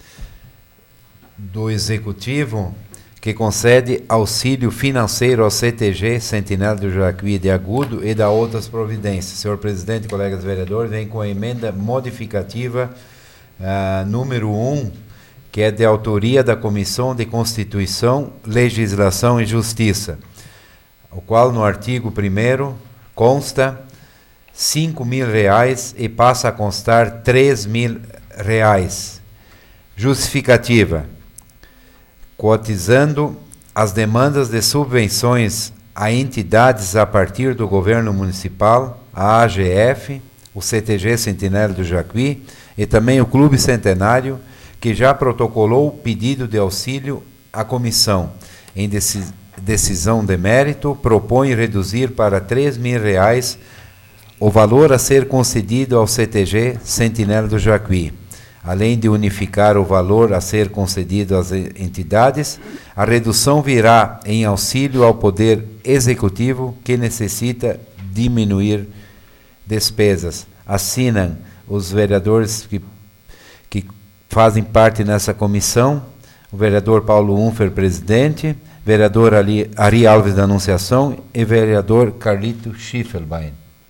do Executivo, que concede auxílio financeiro ao C T G, Sentinela do Jacuí de Agudo, e da outras providências. Senhor presidente, colegas vereadores, vem com a emenda modificativa uh, número um, que é de autoria da Comissão de Constituição, Legislação e Justiça, o qual no artigo primeiro consta cinco mil reais e passa a constar três mil reais. Justificativa: cotizando as demandas de subvenções a entidades a partir do governo municipal, a A G F, o C T G Sentinela do Jacuí e também o Clube Centenário, que já protocolou pedido de auxílio à comissão. Em decisão de mérito, propõe reduzir para três mil reais o valor a ser concedido ao C T G Sentinela do Jacuí. Além de unificar o valor a ser concedido às entidades, a redução virá em auxílio ao Poder Executivo, que necessita diminuir despesas. Assinam os vereadores que, que fazem parte nessa comissão, o vereador Paulo Unfer, presidente, vereador Ari, Ari Alves da Anunciação e vereador Carlito Schiffelbein.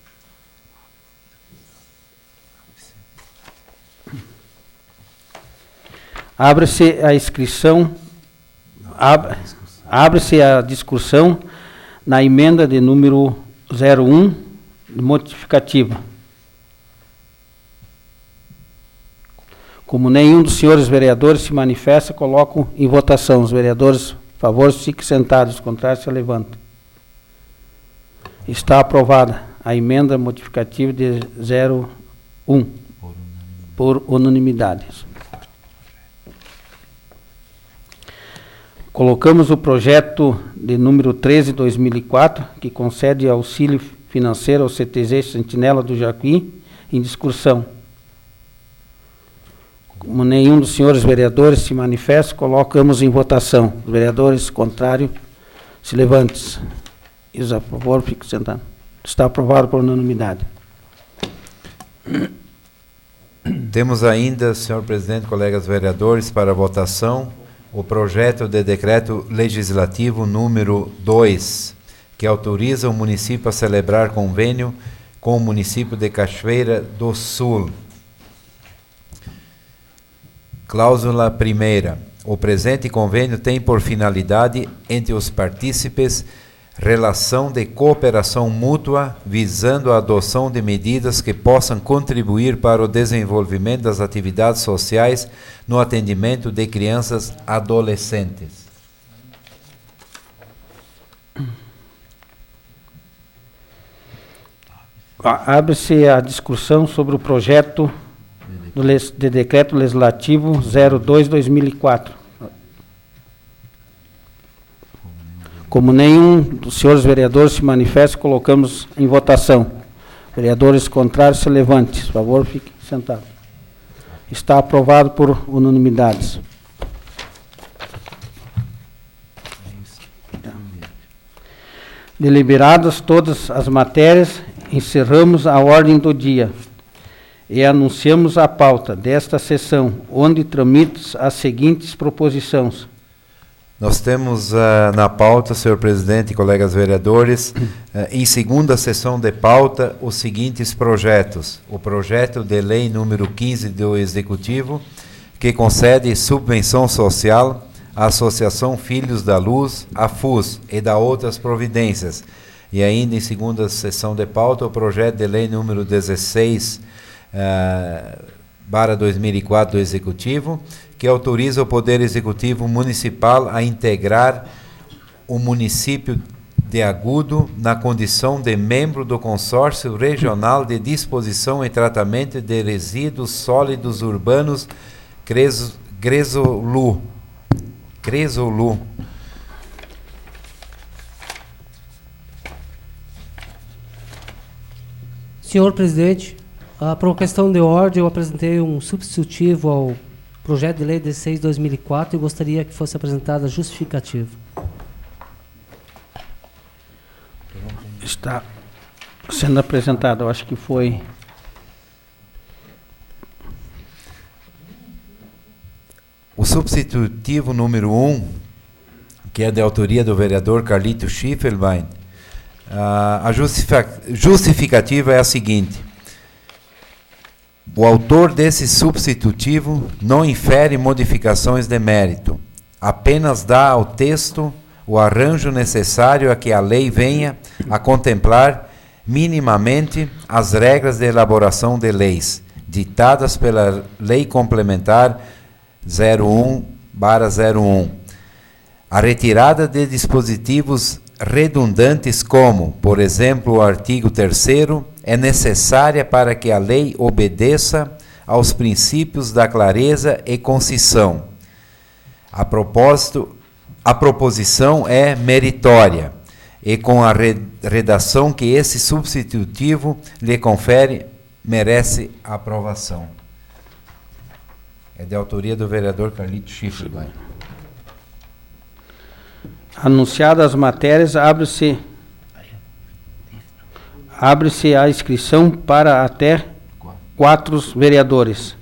Abre-se a inscrição, ab, abre-se a discussão na emenda de número zero um, modificativa. Como nenhum dos senhores vereadores se manifesta, coloco em votação. Os vereadores, por favor, fiquem sentados, contrários se levantem. Está aprovada a emenda modificativa de zero um, por unanimidade. Colocamos o projeto de número treze, dois mil e quatro, que concede auxílio financeiro ao C T Z Sentinela do Jacuí, em discussão. Como nenhum dos senhores vereadores se manifesta, colocamos em votação. Os vereadores contrários se levantem. Isso, a favor, fique sentado. Está aprovado por unanimidade. Temos ainda, senhor presidente, colegas vereadores, para votação, o projeto de decreto legislativo número dois, que autoriza o município a celebrar convênio com o município de Cachoeira do Sul. Cláusula primeira. O presente convênio tem por finalidade, entre os partícipes, relação de cooperação mútua, visando a adoção de medidas que possam contribuir para o desenvolvimento das atividades sociais no atendimento de crianças adolescentes. Abre-se a discussão sobre o projeto de decreto legislativo zero dois, dois mil e quatro. Como nenhum dos senhores vereadores se manifesta, colocamos em votação. Vereadores contrários, se levantem. Por favor, fiquem sentados. Está aprovado por unanimidade. Deliberadas todas as matérias, encerramos a ordem do dia e anunciamos a pauta desta sessão, onde tramitam as seguintes proposições. Nós temos uh, na pauta, senhor presidente e colegas vereadores, uh, em segunda sessão de pauta, os seguintes projetos. O projeto de lei número quinze do Executivo, que concede subvenção social à Associação Filhos da Luz, a F U S, e da outras providências. E ainda em segunda sessão de pauta, o projeto de lei número dezesseis, uh, barra dois mil e quatro do Executivo, que autoriza o Poder Executivo Municipal a integrar o município de Agudo na condição de membro do Consórcio Regional de Disposição e Tratamento de Resíduos Sólidos Urbanos Gresolu. Gresolu. Senhor presidente, ah, por questão de ordem, eu apresentei um substitutivo ao projeto de lei dezesseis, dois mil e quatro, e gostaria que fosse apresentada a justificativa. Está sendo apresentado, eu acho que foi... O substitutivo número um, que é de autoria do vereador Carlito Schiffelbein, uh, a justificativa é a seguinte: o autor desse substitutivo não infere modificações de mérito, apenas dá ao texto o arranjo necessário a que a lei venha a contemplar minimamente as regras de elaboração de leis, ditadas pela Lei Complementar zero um barra zero um. A retirada de dispositivos redundantes como, por exemplo, o artigo terceiro, é necessária para que a lei obedeça aos princípios da clareza e concisão. A propósito, a proposição é meritória e com a redação que esse substitutivo lhe confere, merece aprovação. É de autoria do vereador Carlito Schiffelbein. Anunciadas as matérias, abre-se abre-se a inscrição para até quatro vereadores.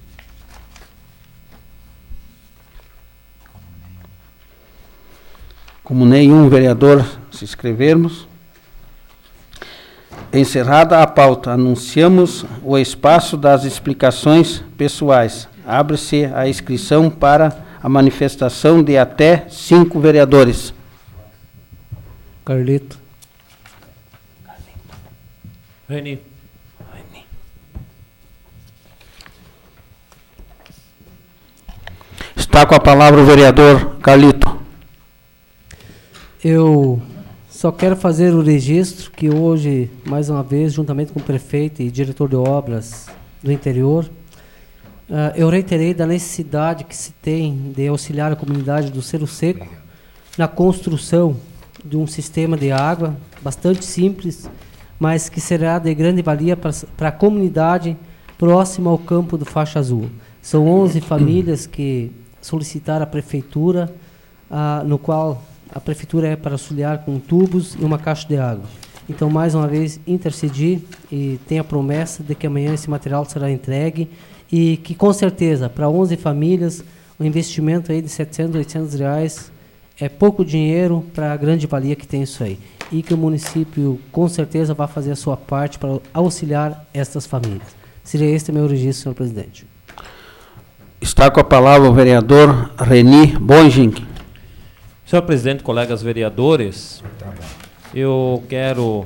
Como nenhum vereador se inscrevermos, encerrada a pauta, anunciamos o espaço das explicações pessoais. Abre-se a inscrição para a manifestação de até cinco vereadores. Carlito. Reni. Está com a palavra o vereador Carlito. Eu só quero fazer o registro que hoje, mais uma vez, juntamente com o prefeito e diretor de obras do interior, uh, eu reiterei da necessidade que se tem de auxiliar a comunidade do Cerro Seco na construção de um sistema de água bastante simples, mas que será de grande valia para a comunidade próxima ao campo do Faixa Azul. São onze famílias que solicitaram à prefeitura, uh, no qual a prefeitura é para auxiliar com tubos e uma caixa de água. Então, mais uma vez, intercedi e tenho a promessa de que amanhã esse material será entregue e que, com certeza, para onze famílias, o investimento aí de setecentos, oitocentos reais é pouco dinheiro para a grande valia que tem isso aí. E que o município, com certeza, vai fazer a sua parte para auxiliar estas famílias. Seria este meu registro, senhor presidente. Está com a palavra o vereador Reni Bonjing. Senhor presidente, colegas vereadores, eu quero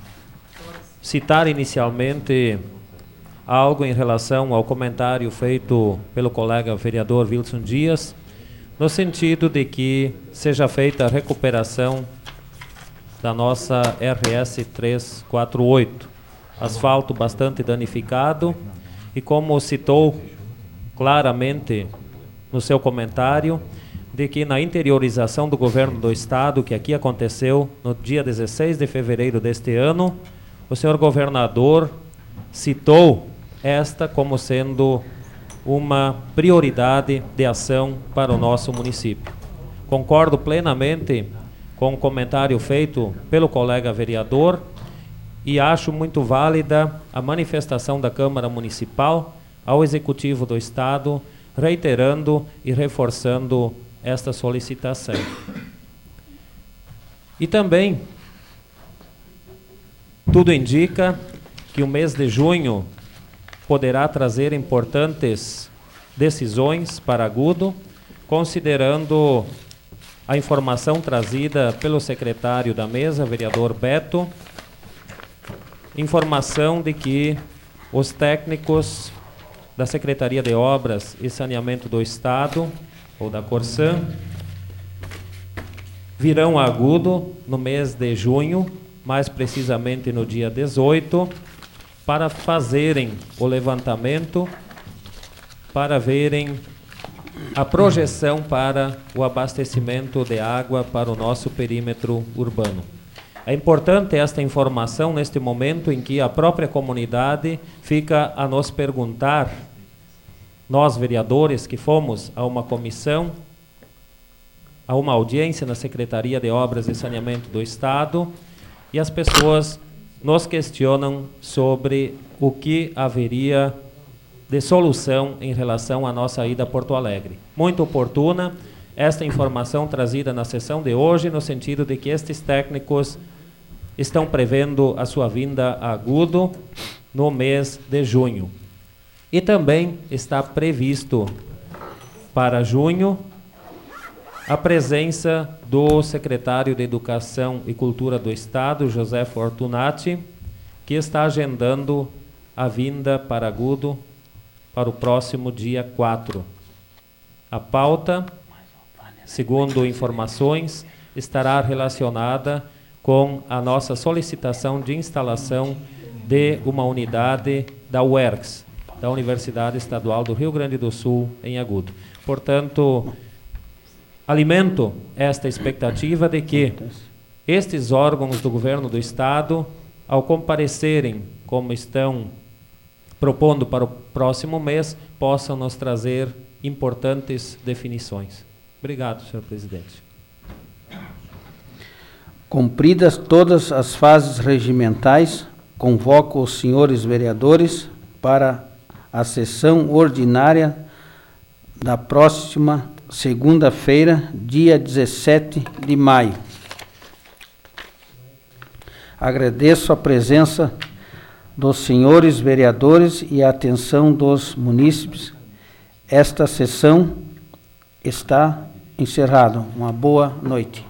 citar inicialmente algo em relação ao comentário feito pelo colega vereador Wilson Dias, no sentido de que seja feita a recuperação da nossa R S trezentos e quarenta e oito, asfalto bastante danificado, e como citou claramente no seu comentário, de que na interiorização do governo do estado, que aqui aconteceu no dia dezesseis de fevereiro deste ano, o senhor governador citou esta como sendo uma prioridade de ação para o nosso município. Concordo plenamente com o comentário feito pelo colega vereador e acho muito válida a manifestação da Câmara Municipal ao Executivo do Estado, reiterando e reforçando esta solicitação. E também, tudo indica que o mês de junho poderá trazer importantes decisões para Agudo, considerando a informação trazida pelo secretário da mesa, vereador Beto, informação de que os técnicos da Secretaria de Obras e Saneamento do Estado, ou da Corsan, virão a Agudo no mês de junho, mais precisamente no dia dezoito, para fazerem o levantamento, para verem a projeção para o abastecimento de água para o nosso perímetro urbano. É importante esta informação neste momento em que a própria comunidade fica a nos perguntar, nós vereadores que fomos a uma comissão, a uma audiência na Secretaria de Obras e Saneamento do Estado, e as pessoas nos questionam sobre o que haveria de solução em relação à nossa ida a Porto Alegre. Muito oportuna esta informação trazida na sessão de hoje, no sentido de que estes técnicos estão prevendo a sua vinda a Agudo no mês de junho. E também está previsto para junho a presença do secretário de Educação e Cultura do Estado, José Fortunati, que está agendando a vinda para Agudo para o próximo dia quatro. A pauta, segundo informações, estará relacionada com a nossa solicitação de instalação de uma unidade da U E R G S, da Universidade Estadual do Rio Grande do Sul, em Agudo. Portanto, alimento esta expectativa de que estes órgãos do governo do Estado, ao comparecerem como estão propondo para o próximo mês, possam nos trazer importantes definições. Obrigado, senhor presidente. Cumpridas todas as fases regimentais, convoco os senhores vereadores para a sessão ordinária da próxima segunda-feira, dia dezessete de maio. Agradeço a presença dos senhores vereadores e a atenção dos munícipes. Esta sessão está encerrada. Uma boa noite.